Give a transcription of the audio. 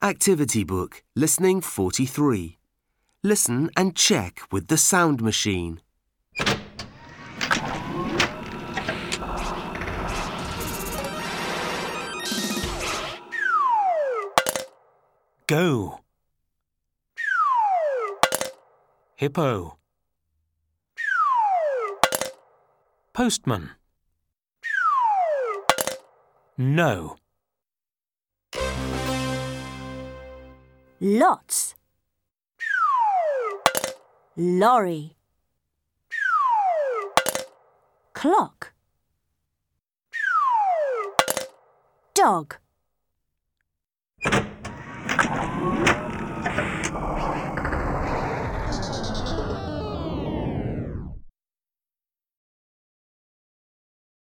Activity Book, Listening 43. Listen and check with the sound machine. Go. Hippo. Postman. No. Lots. Lorry. Clock. Dog.